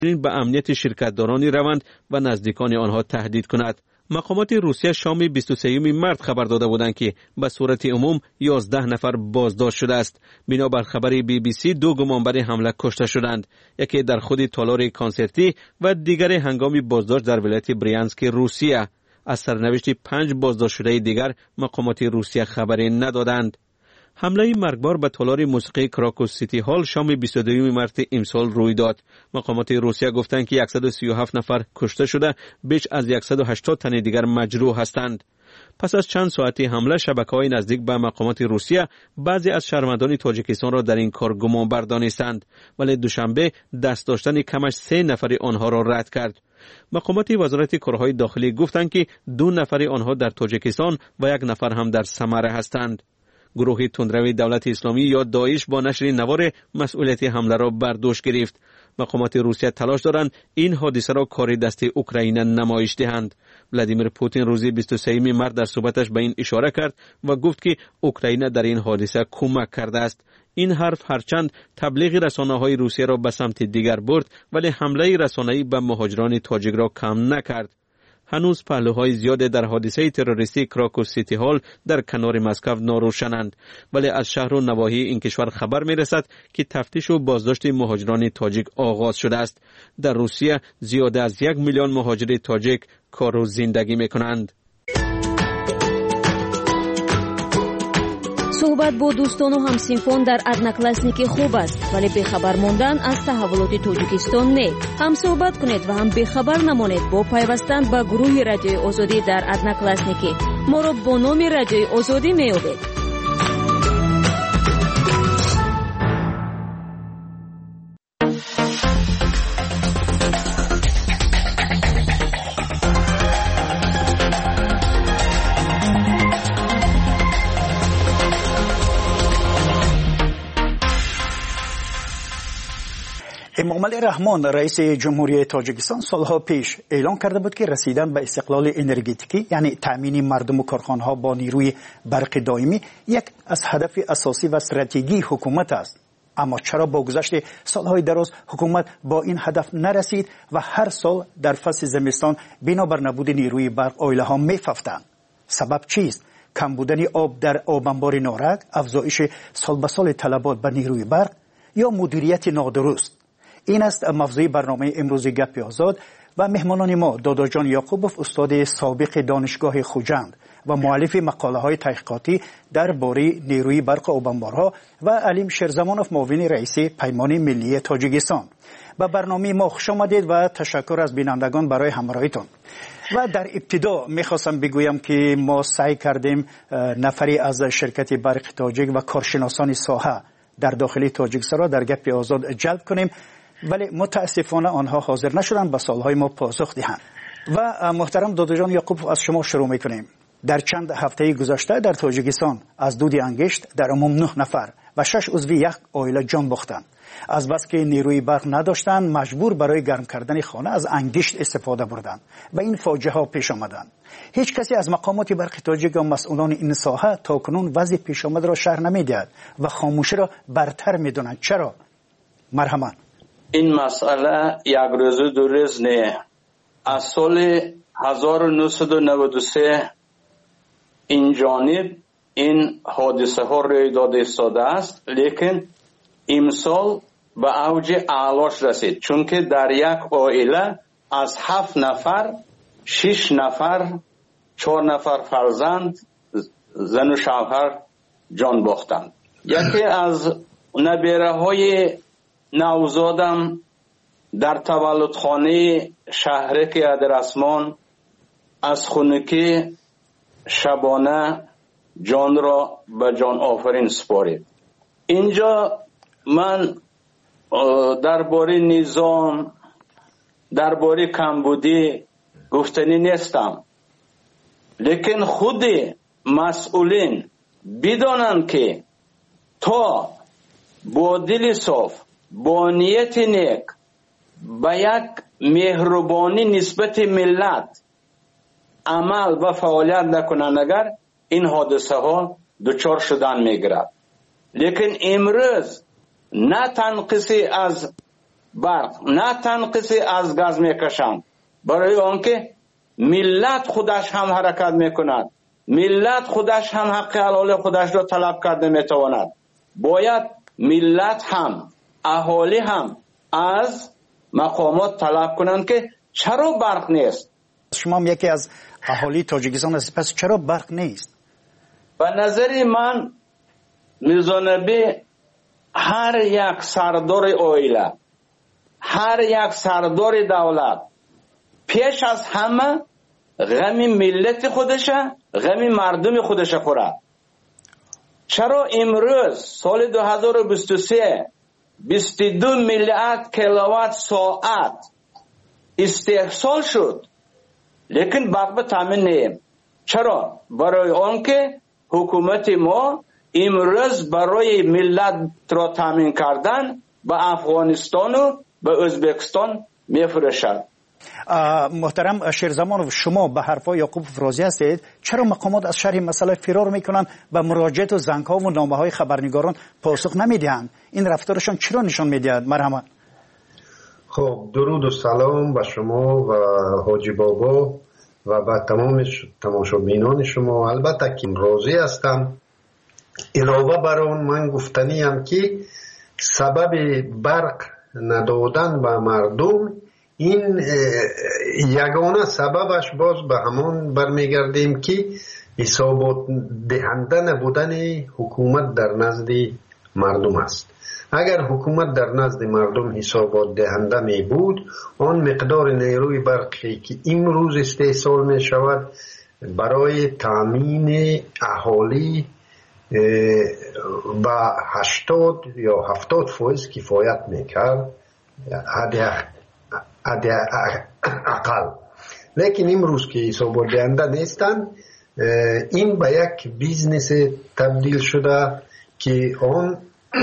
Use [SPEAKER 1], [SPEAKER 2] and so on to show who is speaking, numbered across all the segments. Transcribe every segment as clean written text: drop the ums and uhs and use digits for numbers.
[SPEAKER 1] به امنیت شرکتدارانی روند و نزدیکان آنها تهدید کند. مقامات روسیه شام 23 مارس خبر داده بودند که به صورت عموم 11 نفر بازداشت شده است. بنابر خبر BBC 2 گمانبر حمله کشته شدند، یکی در خود تالار کانسرتی و دیگر هنگام بازداشت در ولایت بریانسک روسیه. از سرنوشت 5 بازداشت شده دیگر مقامات روسیه خبری ندادند. حمله مرگبار به تالار موسیقی کراکوس سیتی هال شام 22 مارس امسال روی داد. مقامات روسیه گفتند که 137 نفر کشته شده، بیش از 180 تن دیگر مجروح هستند. پس از چند ساعتی حمله، شبکه‌های نزدیک به مقامات روسیه بعضی از شهروندان تاجیکستان را در این کار گمانبر دانستند، ولی دوشنبه دست داشتن کمش 3 نفر آنها را رد کرد. مقامات وزارت کارهای داخلی گفتند که 2 نفر آنها در تاجیکستان و 1 نفر هم در سمره هستند. گروه تندروی دولت اسلامی یا داعش با نشر نوار مسئولیت حمله را بر دوش گرفت. مقامات روسیه تلاش دارند این حادثه را کار دست اوکراین نمایش دهند. ولادیمیر پوتین روز 23 مارس در صحبتش به این اشاره کرد و گفت که اوکراین در این حادثه کمک کرده است. این حرف هرچند تبلیغ رسانه‌های روسیه را به سمت دیگر برد، ولی حمله رسانه‌ای به مهاجران تاجیک را کم نکرد. هنوز پهلوهای زیاد در حادثه تروریستی کراکوس سیتی هال در کنار مسکو ناروشنند، ولی از شهر و نواحی این کشور خبر می رسد که تفتیش و بازداشت مهاجران تاجیک آغاز شده است. در روسیه زیاد از 1 میلیون مهاجر تاجیک کار و زندگی می کنند.
[SPEAKER 2] صحبت با دوستان و همسینفان در одноклассники خوب است، ولی بخبر موندن از تحولات تاجیکستان نه. هم صحبت کنید و هم بخبر نمانید با پیوستن به گروه رادیوی آزادی در одноклассники. ما را با نام رادیوی آزادی می‌یابید.
[SPEAKER 3] امامعلی رحمان رئیس جمهوری تاجیکستان سالها پیش اعلام کرده بود که رسیدن به استقلال انرژتیکی، یعنی تامین مردم و کارخانه‌ها با نیروی برق دائمی، یک از هدف اساسی و استراتژی حکومت است. اما چرا با گذشت سالهای دراز حکومت با این هدف نرسید و هر سال در فصل زمستان بنابر نبود نیروی برق عائله‌ها می‌ففتند؟ سبب چیست؟ کم بودن آب در آب انبار نارک، افزایش سال به سال طلبات به نیروی برق یا مدیریت نادرست؟ این است موضوع برنامه امروز گپ آزاد و مهمانان ما دادا جان یعقوبوف، استاد سابق دانشگاه خوجند و مؤلف مقاله های تحقیقاتی درباره نیروی برق آبانبارها، و علیم شیرزمانوف، معاون رئیس پیمان ملی تاجیکستان. به برنامه ما خوش آمدید و تشکر از بینندگان برای همراهیتون. و در ابتدا میخواستم بگویم که ما سعی کردیم نفری از شرکت برق تاجیک و کارشناسان ساحه در داخل تاجیکستان را در گپ آزاد جلب کنیم، ولی متاسفانه آنها حاضر نشدند به سوالهای ما پاسخ دهند. و محترم دادا جان یعقوب، از شما شروع میکنیم. در چند هفته گذشته در تاجیکستان از دود انگشت در عموم 9 نفر و 6 عضو یک عائله جان باختند. از بس که نیروی برق نداشتند، مجبور برای گرم کردن خانه از انگشت استفاده بردند و این فاجعه ها پیش آمدند. هیچ کسی از مقامات برق تاجیک و مسئولان این ساحه تاکنون وضع پیش آمده را شرح نمیدهد و خاموشی را برتر میدونند. چرا؟ مرحبا.
[SPEAKER 4] این مسئله یک روز دو روز نه. از سال 1993 این جانب این حادثه ها روی داده ایستاده است، لیکن امسال به اوج اعلاش رسید، چون که در یک عائله از 7 نفر 6 نفر 4 نفر فرزند زن و شوهر جان باختند. یکی از نبیره های نوزادم در تولدخانه شهرک ادرسمان از خونکی شبانه جان را به جان آفرین سپارید. اینجا من درباره نظام، درباره کمبودی گفتنی نیستم، لیکن خود مسئولین بدانند که تا با دل صاف، با نیت نیک، با یک مهربانی نسبت ملت عمل و فعالیت نکنند، اگر این حادثه ها دچار شدن میگیرد. لیکن امروز نه تنقیصی از برق نه تنقیصی از گاز میکشند، برای آنکه ملت خودش هم حرکت میکند، ملت خودش هم حق حلال خودش را طلب کرده میتواند. باید ملت هم اهالی هم از مقامات طلب کنند که چرا برق نیست.
[SPEAKER 3] شما هم یکی از اهالی تاجیکستان هستید، پس چرا برق نیست؟
[SPEAKER 4] به نظر من میرزا نبی هر یک سردار عائله، هر یک سردار دولت پیش از همه غم ملت خودشه، غم مردم خودشه خورد. چرا امروز سال 2023 22 میلیارد کیلووات ساعت استحصال شد، لیکن برق به تامین نیم. چرا؟ برای آنکه حکومت ما امروز برای ملت را تامین کردن به افغانستان و به ازبکستان میفروشد.
[SPEAKER 3] محترم شیرزمان، شما به حرفای یعقوب افرازی هستید، چرا مقامات از شرح مسئله فرار میکنن و مراجعات و زنگ‌ها و نامه‌های خبرنگاران پاسخ نمیدهند؟ این رفتارشان چرا نشان میدهد؟ مرحمت.
[SPEAKER 5] خب درود و سلام به شما و حاجی بابا و به تمام تماشابینان شما. البته که راضی هستم. علاوه بر اون من گفتنیم که سبب برق ندادن به مردم، این یگانه سببش باز به همون برمیگردیم که حسابات دهنده نبودن حکومت در نزد مردم است. اگر حکومت در نزد مردم حسابات دهنده می بود، آن مقدار نیروی برقی که امروز استحصال می شود برای تامین اهالی با 80 یا 70% کفایت می کرد اقل. لیکن امروز که حسابات دهنده نیستند، این به یک بیزنس تبدیل شده که آن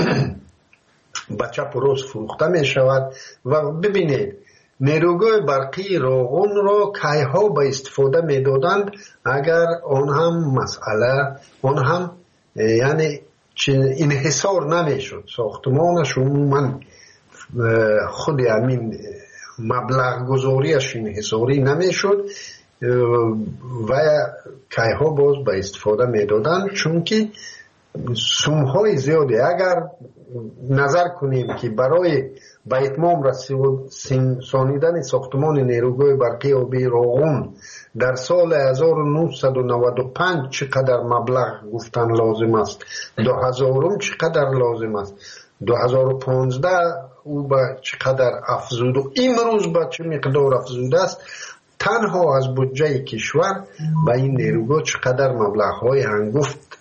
[SPEAKER 5] بچه پروز فروخته می شود. و ببینید نیروگاه برقی روغن را کایها به استفاده می دادند اگر آن هم مسئله، آن هم یعنی انحصار نمی شد، ساختمانش عموما خود همین مبلغ گذاریش انحصاری نمی شد و کایها باز به استفاده می دادند، چون که سومهای زیادی. اگر نظر کنیم که برای به اتمام رسانیدن ساختمان نیروگاه برقی آبی روغن در سال 1995 چقدر مبلغ گفتن لازم است، 2000 چقدر لازم است، 2015 او به چقدر افزود و امروز به چه مقدار افزوده است، تنها از بودجه کشور به این نیروگاه چقدر مبلغ‌های هنگفت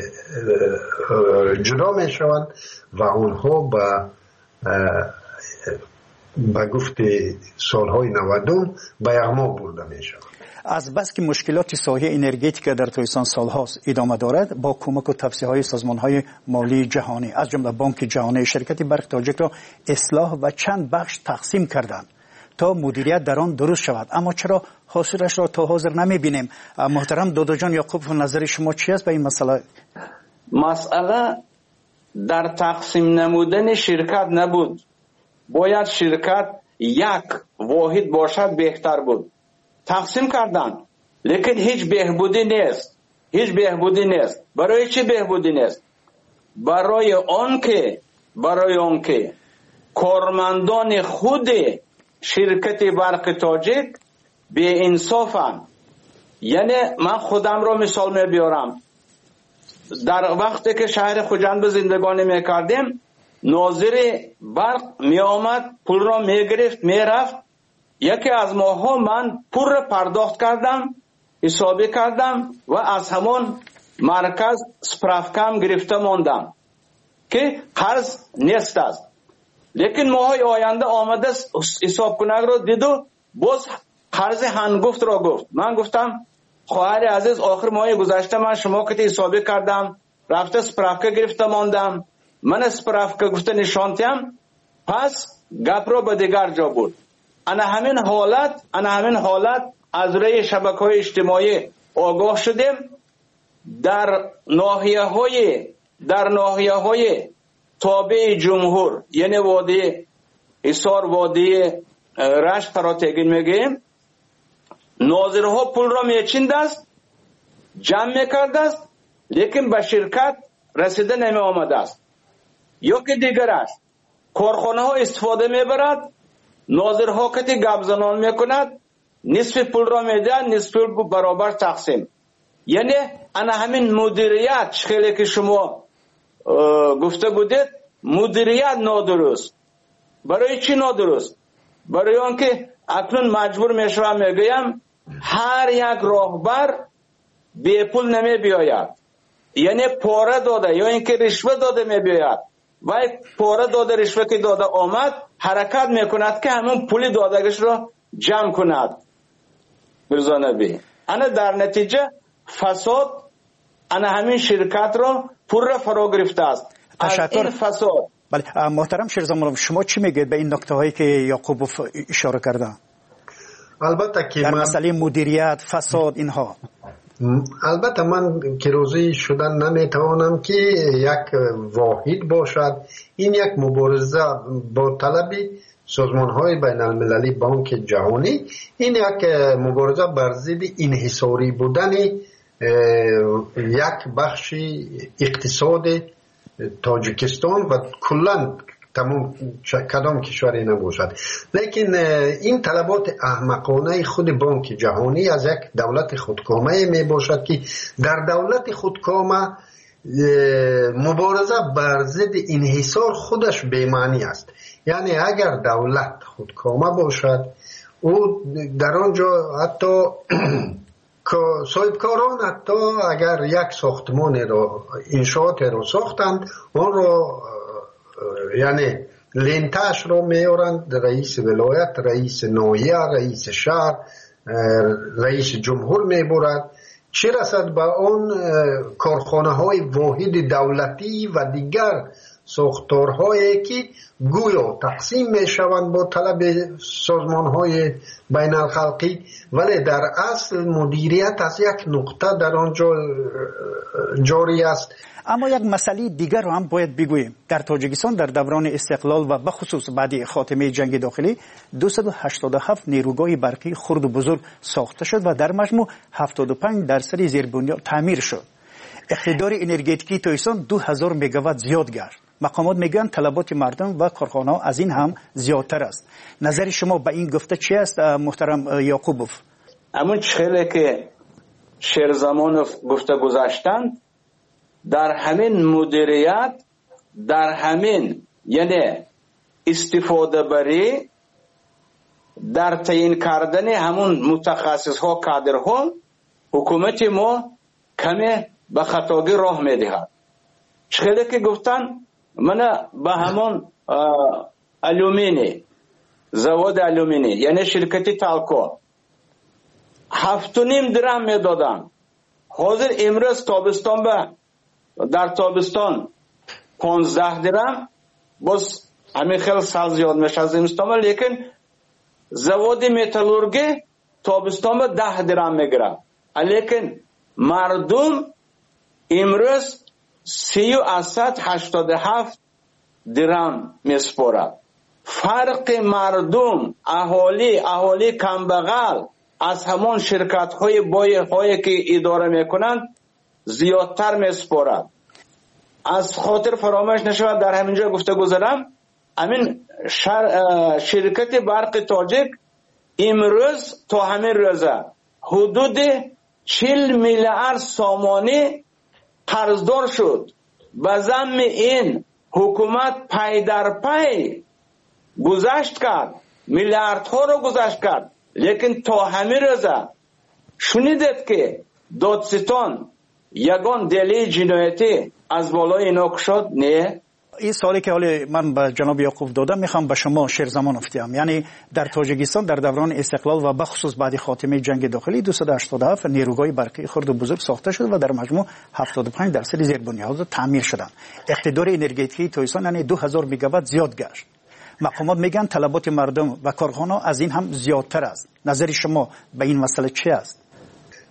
[SPEAKER 5] جدا می شوند و آنها به گفت سالهای 90 به یغما برده می شوند.
[SPEAKER 3] از بس که مشکلات ساحه انرژتیک در تویستان سالهاست ادامه دارد، با کمک و توصیه‌های سازمان‌های مالی جهانی از جمله بانک جهانی، شرکت برق تاجیک را اصلاح و چند بخش تقسیم کردند تا مدیریت در آن درست شود، اما چرا حاصلش را تا حاضر نمی‌بینیم؟ محترم دادا جان یعقوب، نظر شما چی است به این مسئله؟
[SPEAKER 4] مسئله در تقسیم نمودن شرکت نبود. باید شرکت یک واحد باشد بهتر بود. تقسیم کردن، لیکن هیچ بهبودی نیست. هیچ بهبودی نیست. برای چه بهبودی نیست؟ برای آنکه کارمندان خود شرکت برق تاجیک بی انصافن. یعنی من خودم را مثال میبیارم. در وقتی که شهر خوجند زندگانی میکردیم، ناظر برق می آمد، پول را می گرفت، می رفت. یکی از ماها من پول را پرداخت کردم، حسابی کردم و از همون مرکز سپرافکم گرفته ماندم که قرض نیست است. لیکن ماهای آینده آمده حساب کنگ را دید و باز قرض هنگفت را گفت. من گفتم خواهر عزیز، آخر ماه گذشته من شما که حسابی کردم، رفته سپرافکه گرفته ماندم، من سپرافکه گفته نشانتیم، پس گپ را به دیگر جا بود. انا همین حالت از روی شبکه‌های اجتماعی آگاه شدیم. در ناحیه‌های تابع جمهور، یعنی وادی حصار وادی رشت فراتگین میگیم، ناظرها پول را میچیند است، جمع میکرده است، لیکن به شرکت رسیده نمی آمده است. یا که دیگر است، کارخانه ها استفاده میبرد، ناظرها کتی گپ زنان میکند، نصف پول را میده، نصف پول برابر تقسیم. یعنی انا همین مدیریت خیلی که شما گفته بودید، مدیریت نادرست. برای چی نادرست؟ برای آنکه اکنون مجبور میشوم میگویم هر یک راهبر بی پول نمی بیاید، یعنی پاره داده یا اینکه رشوه داده می بیاید و پاره داده رشوه که داده آمد حرکت میکند که همون پول دادگش را جمع کند. برزانبی انا در نتیجه فساد انا همین شرکت را پر فرا گرفته است.
[SPEAKER 3] تشکر.
[SPEAKER 4] این فساد.
[SPEAKER 3] بله محترم شیرزمان، شما چی میگید به این نکته هایی که یعقوبوف اشاره کرده؟
[SPEAKER 5] البته که
[SPEAKER 3] در
[SPEAKER 5] من
[SPEAKER 3] مسئله مدیریت، فساد، اینها
[SPEAKER 5] البته من که روزی شدن نمیتوانم که یک واحد باشد. این یک مبارزه با طلب سازمان های بین المللی، بانک جهانی، این یک مبارزه بر ضد انحصاری بودن یک بخش اقتصاد تاجیکستان و کلا تمام کدام کشوری نباشد. لیکن این طلبات احمقانه خود بانک جهانی از یک دولت خودکامه می باشد که در دولت خودکامه مبارزه بر ضد انحصار خودش بی‌معنی است. یعنی اگر دولت خودکامه باشد، او در آنجا حتی صاحبکاران حتی اگر یک ساختمان را انشاءات را ساختند، آن را یعنی لنتش را میارند، رئیس ولایت، رئیس ناحیه، رئیس شهر، رئیس جمهور میبرد. چه رسد به آن کارخانه های واحد دولتی و دیگر ساختارهایی که گویا تقسیم میشوند با طلب سازمان های بین الخلقی، ولی در اصل مدیریت از یک نقطه در آنجا جاری است.
[SPEAKER 3] اما یک مسئله دیگر رو هم باید بگوییم. در تاجیکستان در دوران استقلال و بخصوص بعد خاتمه جنگ داخلی 287 نیروگاه برقی خرد و بزرگ ساخته شد و در مجموع 75% زیربنیاد تعمیر شد. اقتدار انرژتیکی تاجیکستان 2000 مگاوات زیاد گشت. مقامات میگن طلبات مردم و کارخانه‌ها از این هم زیادتر است. نظر شما به این گفته چی است محترم یعقوبوف؟
[SPEAKER 4] همون چخیلی که شیرزمانوف گفته گذاشتند، در همین مدیریت، در همین یعنی استفاده بری، در تعیین کردن همون متخصص ها، کادر ها، حکومت ما کمی به خطاگی راه میدهد. چخیلی که گفتن من به همون الومینی، زواد الومینی یعنی شرکتی تالکو 7.5 درهم میدادن. حاضر امروز تابستان در تابستان 15 درهم، باز همین خیلی سال زیاد میشه از زمستان، لیکن زواد متالورگی تابستان 10 درهم میگیره، لیکن مردم امروز 387 درهم میسپارد. فرق مردم، اهالی کمبغل از همان شرکت های هایی که اداره میکنند زیادتر میسپارد. از خاطر فراموش نشود در همینجا گفته گذارم، همین شرکت برق تاجیک امروز تا همین روزه حدود 40 میلیارد سامانی قرضدار شد. به ضمن این حکومت پی در پی گذشت کرد، میلیاردها رو گذشت کرد، لیکن تا همین روزه شنیدید که دادستان یگان دلیل جنایتی از بالای اینا کشاد؟ نه.
[SPEAKER 3] این سوالی که حالا من به جناب یعقوب دادم میخوام به شما شیرزمان افتیم. یعنی در تاجیکستان در دوران استقلال و بخصوص بعد خاتمه جنگ داخلی 287 نیروگاه برقی خرد و بزرگ ساخته شد و در مجموع 75% زیربنیاد تعمیر شدند. اقتدار انرژتیکی تاجیکستان یعنی 2000 مگاوات زیاد گشت. مقامات میگن طلبات مردم و کارخانه‌ها از این هم زیادتر است. نظر شما به این مسئله چی است؟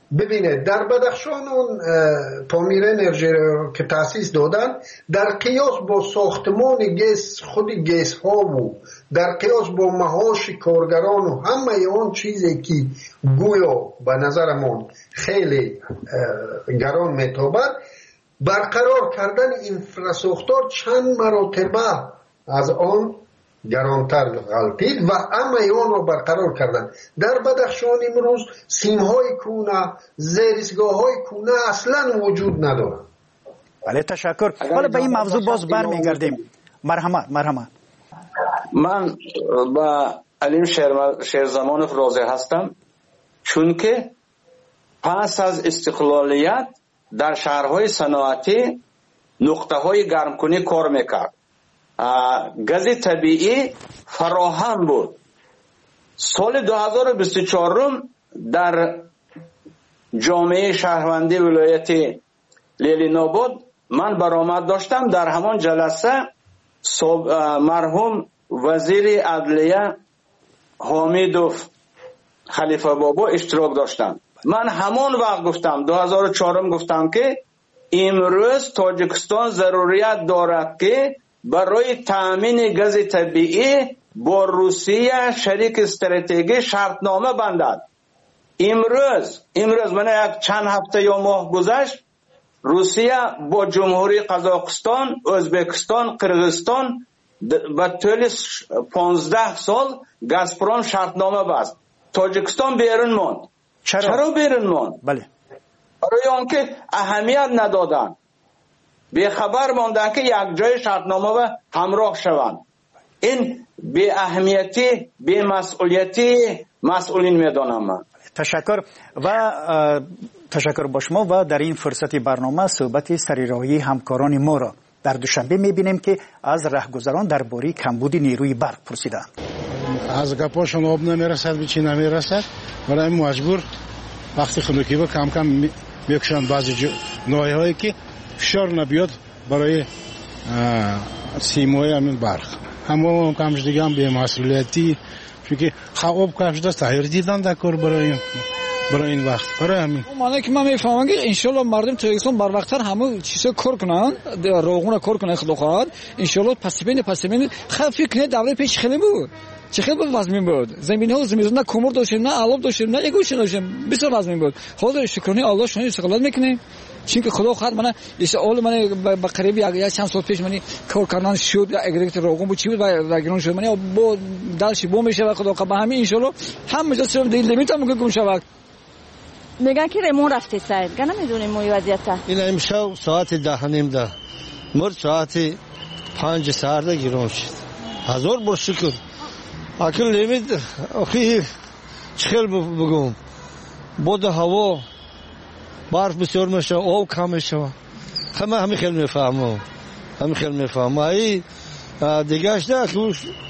[SPEAKER 5] ببینید در بدخشان اون پامیر انرژی که تاسیس دادن در قیاس با ساختمان گیس خود گیس ها و در قیاس با معاش کارگران و همه اون چیزی که گویا به نظرمون خیلی گران میتابد برقرار کردن اینفراساختار چند مراتبه از آن گرانتر غلطید و اما اون رو برقرار کردن. در بدخشان امروز سیم‌های کونه، زیرسگاه‌های کونه اصلا وجود ندارن.
[SPEAKER 3] بله تشکر. حالا به این موضوع باز برمیگردیم. مرحمت.
[SPEAKER 4] من با علیم شیرزمانوف راضی هستم چون که پس از استقلالیت در شهرهای صنعتی نقطه‌های گرمکنی کار میکرد. گاز طبیعی فراهم بود. سال 2024 در جامعه شهروندی ولایت لیلیناباد من برآمد داشتم. در همان جلسه مرحوم وزیر عدلیه حمیدوف خلیفه بابا اشتراک داشتم. من همان وقت گفتم 2004 گفتم که امروز تاجیکستان ضروریت دارد که برای تامین گاز طبیعی با روسیه شریک استراتژی شرطنامه بندد. امروز من یک چند هفته یا ماه گذشت روسیه با جمهوری قزاقستان، ازبکستان، قرغیزستان و طول 15 سال گازپروم شرطنامه بست. تاجیکستان بیرون ماند. چرا بیرون ماند؟
[SPEAKER 3] بله.
[SPEAKER 4] برای آنکه اهمیت ندادن. به خبر ماندن که یک جای شرطنامه و همراه شوند. این به اهمیتی به مسئولیتی مسئولین میدانم من.
[SPEAKER 3] تشکر و تشکر با شما. و در این فرصت برنامه صحبت سریراهی همکاران ما را در دوشنبه میبینیم که از رهگذران درباره کمبود نیروی برق پرسیدند.
[SPEAKER 6] از گپاشون آب نمیرسد به چی نمیرسد برای مجبور وقتی خنوکی با کم کم میکشند بعضی نوعی هایی که فشار نبیاد برای سیمای همین برق. همه کمش دیگه هم به مسئولیتی چون که خواب کمش دست تغییر دیدن در کار برای این وقت برای همین
[SPEAKER 7] معنی که من میفهمم که انشالله مردم تاجیکستان بر وقتتر همه چیزا کار کنن روغون کار کنن خدا خواهد انشالله پس بین فکر نه دوره پیش خیلی بود چه خیلی بود وزمین بود زمین ها زمین نه کومر داشتیم نه علوب داشتیم نه یگوش داشتیم بسیار وزمین بود حالا شکرانه الله شما استقلال میکنیم چون که خدا خواهد من اول من با قریب یک چند سال پیش من کار کردن شد اگریت روغون بود چی بود و گرون شد من با دلش بو میشه و خدا به همین انشالله هم جا سرم دیل نمیتونم ممکن گم شود.
[SPEAKER 2] میگن که ریمون رفته سر گنا میدونیم موی وضعیت
[SPEAKER 8] این امشب ساعت 10:30 مرد ساعت 5 ساعت گرون شد. هزار بار شکر اکل نمید اخی چخل بگم بود هوا برف بسیار میشه آب کم میشه همه خیلی میفهمم ای دیگهش نه که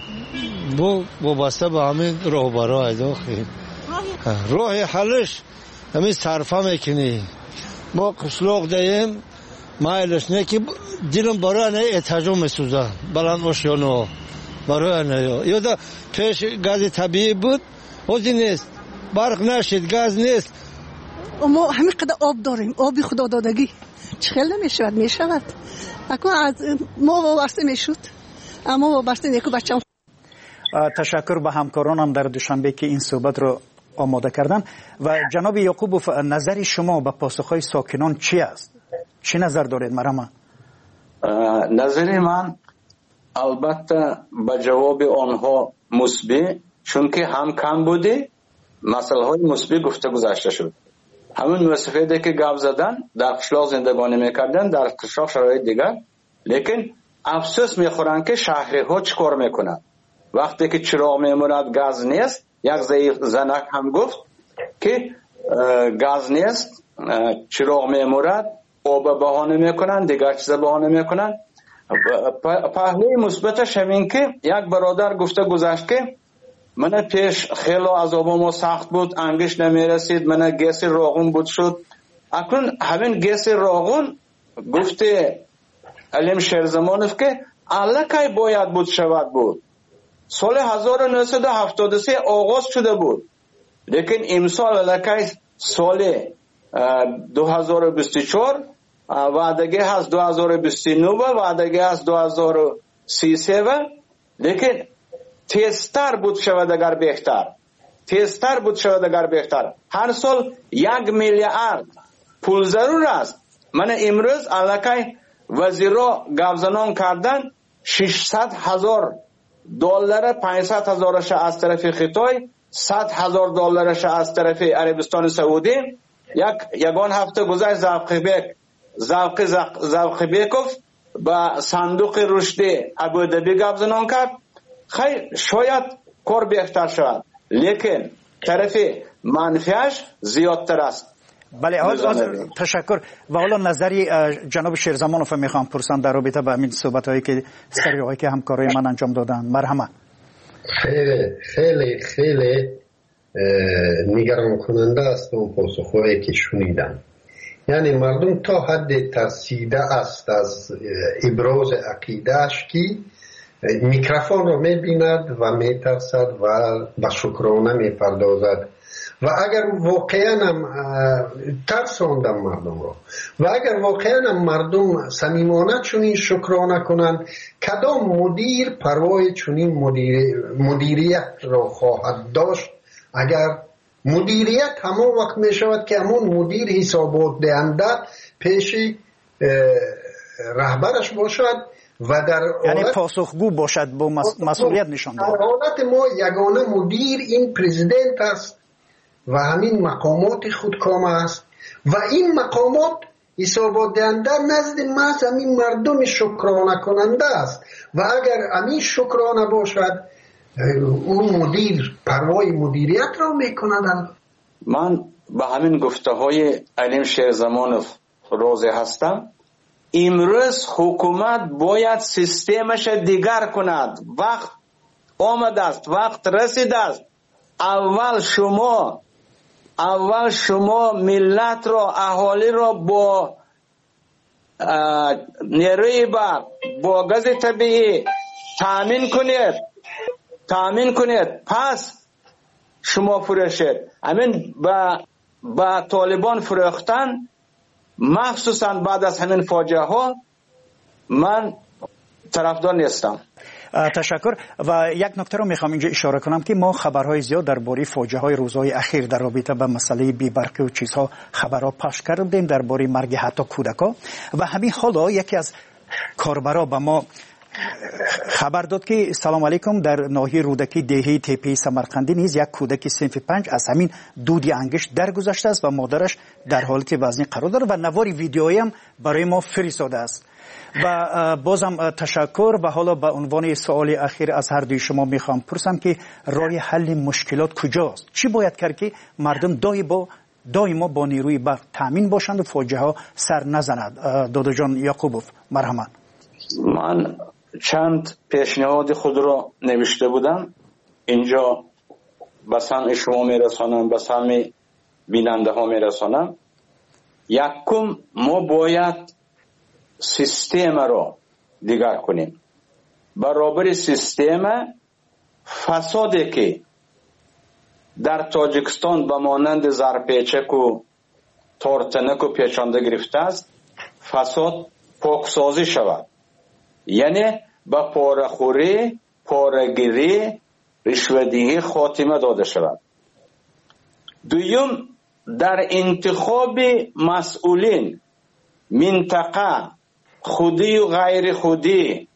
[SPEAKER 8] با بسته به همین راه برای داخل راه حلش همین صرفه میکنی ما قشلاق دهیم مایلش نه که دیلم برای نه اتجام میسوزه بلند باشیانو برای نه یا پیش گاز طبیعی بود حوزی نیست برق نشید گاز نیست
[SPEAKER 9] ما همین قدر آب داریم آبی خدا دادگی چخیل میشود اکنون از ما وابسته میشود اما وابسته نیکو بچم.
[SPEAKER 3] تشکر به همکارانم در دوشنبه که این صحبت رو آماده کردن. و جناب یعقوبوف نظر شما به پاسخهای ساکنان چی است؟ چی نظر دارید مرحمت؟
[SPEAKER 4] نظر من البته به جواب آنها مثبت چون که هم کم بوده مسئله های مثبت گفته گذاشته شد. همون مسافتی که گپ زدن در قشلاق زندگانی میکردن در قشلاق شرایط دیگر لیکن افسوس میخورن که شهری ها چیکار میکنن وقتی که چراغ میموند گاز نیست. یک زنک هم گفت که گاز نیست چراغ میمورد آب بهانه میکنن دیگر چیز بهانه میکنن. پهلوی مثبتش همین که یک برادر گفته گذشت که من پیش خیلی عذابم سخت بود انگیش نمیرسید من گیس روغن بود شد اکنون همین گیس روغن گفته علیم شیرزمانوف که الکی باید بود شود بود سال 1973 آغاز شده بود لیکن امسال الکی سال 2024 وعدگی هست 2029 وعدگی هست 2033 لیکن تیزتر بود شود اگر بهتر هر سال 1 میلیارد پول ضرور است. من امروز علاقه وزیرا گفزنان کردن 600,000 دلار 500,000 از طرف خطای 100,000 دلارش از طرف عربستان سعودی. یگان هفته گذشت زوقی بیکوف با صندوق رشد ابودبی گفزنان کرد. خیر شاید کار بهتر شود لیکن طرف منفیش زیادتر است.
[SPEAKER 3] بله تشکر. و حالا نظری جناب شیرزمانوف میخوام پرسم در رابطه با این صحبت هایی که سریعی که همکارای من انجام دادن. مرحمت.
[SPEAKER 5] خیلی خیلی نگران کننده است اون پاسخهایی که شنیدم. یعنی مردم تا حد ترسیده است از ابراز عقیدهش که میکروفون رو میبیند و میترسد و به شکرانه میپردازد و اگر واقعا هم ترساندم مردم رو و اگر واقعا هم مردم صمیمانه چنین شکرانه کنند کدام مدیر پروای چنین مدیریت را خواهد داشت؟ اگر مدیریت همون وقت می شود که همون مدیر حسابات دهنده پیش رهبرش باشد و در
[SPEAKER 3] یعنی پاسخگو باشد با مسئولیت نشان دهد.
[SPEAKER 5] در حالت ما یگانه مدیر این پرزیدنت است و همین مقامات خودکام است و این مقامات حسابات دهنده نزد محض همین مردم شکرانه کننده است و اگر همین شکرانه باشد اون مدیر پروای مدیریت را میکند.
[SPEAKER 4] من به همین گفته های علیم شیرزمانوف راضی هستم. امروز حکومت باید سیستمش دیگر کند. وقت آمده است، وقت رسیده است. اول شما ملت را، اهالی را با نیروی برق، با گاز طبیعی تامین کنید پس شما فروشید. همین با طالبان فروختن مخصوصا بعد از همین فاجعه ها من طرفدار نیستم.
[SPEAKER 3] تشکر. و یک نکته رو میخوام اینجا اشاره کنم که ما خبرهای زیاد درباره فاجعه های روزهای اخیر در رابطه با مسئله بی‌برقی و چیزها خبرها پخش کردیم درباره مرگ حتی کودکا و همین حالا یکی از کاربرا به ما خبر داد که سلام علیکم در ناحیه رودکی دهی تپه سمرقندی نیز یک کودک صنف 5 از همین دودی انگشت درگذشته است و مادرش در حالت وزنی قرار دارد و نواری ویدیویی هم برای ما فرستاده است. و بازم تشکر. و حالا به عنوان سوال اخیر از هر دوی شما میخوام پرسم که راه حل مشکلات کجاست؟ چی باید کرد که مردم دائما با نیروی برق تامین باشند و فاجعه ها سر نزند؟ دادا جان یعقوبوف مرحمت.
[SPEAKER 4] من چند پیشنهاد خود را نوشته بودم اینجا به سمع شما میرسانم، به سمع بیننده ها میرسانم. یکم ما باید سیستم را دیگر کنیم. برابر سیستم فسادی که در تاجیکستان به مانند زرپیچک و تارتنک و پیچانده گرفته است فساد پاکسازی شود. یعنی با پاره‌خوری، پاره‌گیری، رشوه‌دهی خاتمه داده شود. دوم در انتخاب مسئولین منطقه خودی و غیر خودی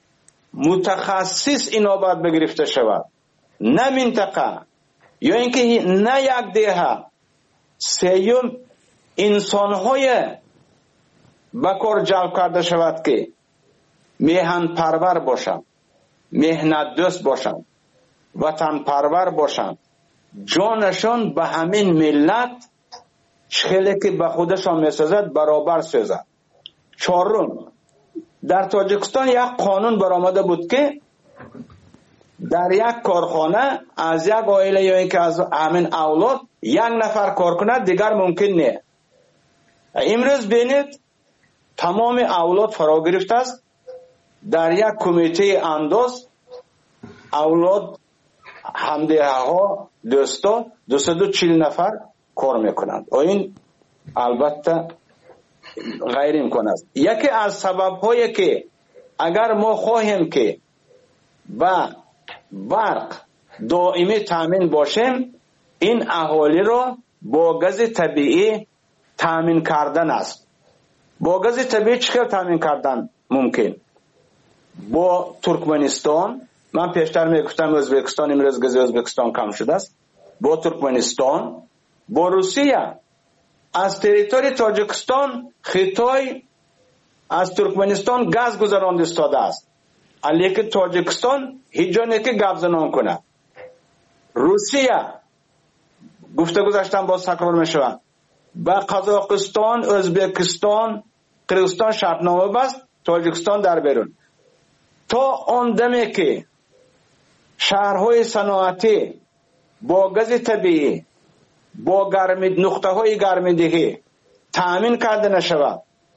[SPEAKER 4] متخصص اینابت بگرفته شود، نه منطقه یا اینکه نه یک دهه. سوم انسان‌های به کار جلب کرده شود که میهن پرور باشند، مهنت دوست باشند، وطن پرور باشند، جانشان به همین ملت چخیلی که به خودشان میسازد برابر سازد. چهارم در تاجیکستان یک قانون برآمده بود که در یک کارخانه از یک عائله یا اینکه از همین اولاد یک نفر کار کند دیگر ممکن نه. امروز بینید تمام اولاد فرا گرفته است. در یک کمیته انداز اولاد همدیه ها دوستا 240 نفر کار میکنند. این البته غیر امکان است. یکی از سبب هایی که اگر ما خواهیم که با برق دائمی تامین باشیم، این اهالی را با گاز طبیعی تامین کردن است. با گاز طبیعی چطور تامین کردن ممکن؟ با ترکمنستان، من پیشتر میگفتم ازبکستان، امروز گاز ازبکستان کم شده است. با ترکمنستان، با روسیه. از تریتوری تاجیکستان خطای از ترکمنستان گاز گذراند استاده است، لیکن تاجیکستان هیچ جا نیست که گاز زنان کنه. روسیه گفته گذاشتم باز تکرار میشود، با قزاقستان، ازبکستان، قرغیزستان شرطنامه بست، تاجیکستان در بیرون. تا آن دمی که شهرهای صنعتی با گاز طبیعی، با نقطه های گرمایندگی تامین کرده نشود،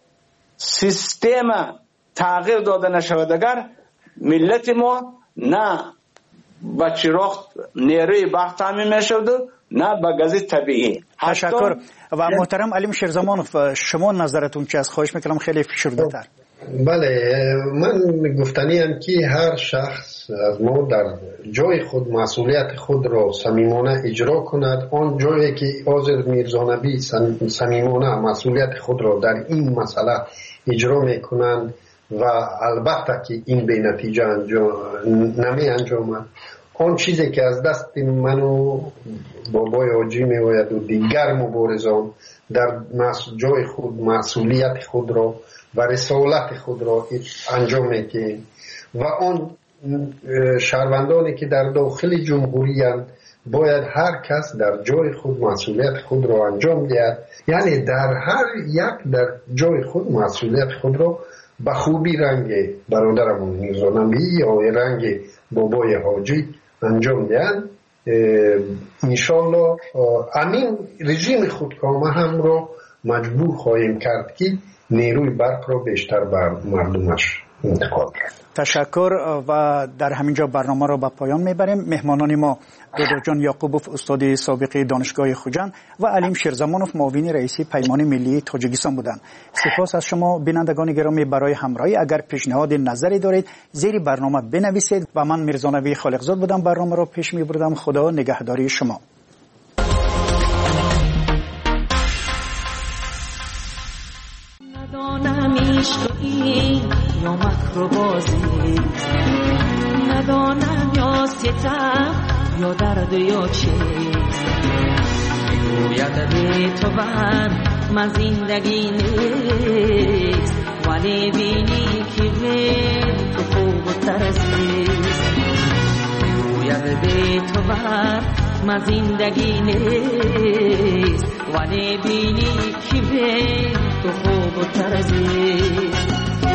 [SPEAKER 4] سیستم تغییر داده نشود، اگر ملت ما نه با چراغ نیروی برق تامین میشود نه با گاز طبیعی.
[SPEAKER 3] تشکر. و محترم علیم شیرزمانوف، شما نظرتون چی است؟ خواهش میکنم خیلی فشرده تر.
[SPEAKER 5] بله، من گفتنیم که هر شخص از ما در جای خود مسئولیت خود را صمیمانه اجرا کند. آن جایی که آذر میرزانبی صمیمانه مسئولیت خود را در این مسئله اجرا میکنند و البته که این به نتیجه نمی انجامد، آن چیزی که از دست من و بابای حاجی میآید و دیگر مبارزان در جای خود مسئولیت خود را و رسالت خود را انجام میدهیم و آن شهروندانی که در داخل جمهوری اند باید هر کس در جای خود مسئولیت خود را انجام دهد، یعنی در هر یک در جای خود مسئولیت خود را به خوبی رنگ برادرمون میرزانبی یا رنگ بابای حاجی انجام دهند. انشالله امین رژیم خودکامه هم را مجبور خواهیم کرد که نیروی برق را بیشتر بر مردمش انتقال کرد.
[SPEAKER 3] تشکر. و در همینجا برنامه را به پایان میبریم. مهمانان ما دکتر جان یعقوبوف، استاد سابق دانشگاه خوجند، و علیم شیرزمانوف، معاون رئیس پیمان ملی تاجیکستان بودند. سپاس از شما بینندگان گرامی برای همراهی. اگر پیشنهاد نظری دارید زیر برنامه بنویسید. و من میرزانوی خالقزاد بودم، برنامه را پیش میبردم. خدا نگهداری شما.
[SPEAKER 10] یا مکر و بازی، ندانم یا ستم یا درد یا چیز، میگوید به تو بر من زندگی نیست، ولی بینی که به تو خوب و ترسیست. میگوید به تو بر من زندگی نیست، ولی بینی که به تو خوب و ترسیست.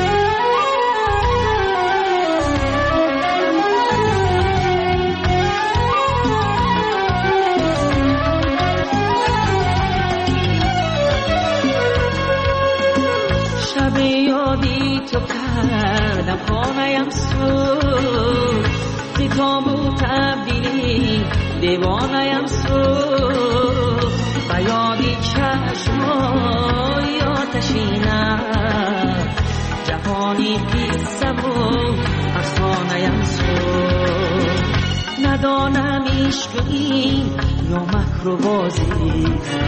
[SPEAKER 10] تو کردم خانه‌ام سود، زی تابو تبدیلی دیوانه‌ام سود، و یادی چشمای آتشینم، جهانی قصه و افسانه‌ام سود. ندانم عشق این یا مکر و بازی،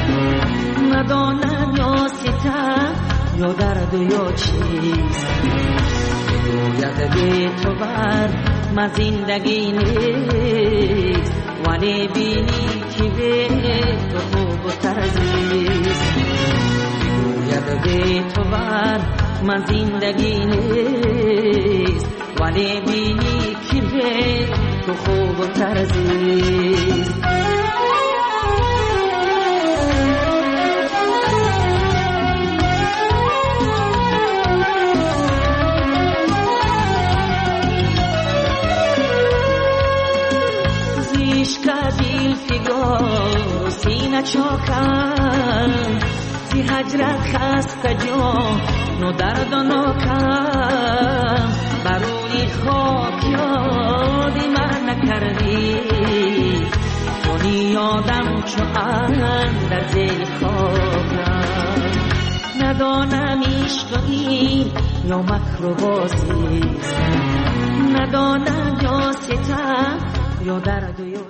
[SPEAKER 10] ندانم یا ستم یا درد یا چیز، میگوید به تو بر من زندگی نیست، ولی بینی که به تو خوب و ترزیست. میگوید به تو بر من زندگی نیست، ولی بینی که به تو خوب و ترزیست. سینه چاکم زی هجرت خسته جان و درد و ناکم، بروی خاک یادی من نکردی، تو یادم چو در زیر خاکم ندانم عشقی یا مکر و بازی ندانم یا ستم یا درد و یا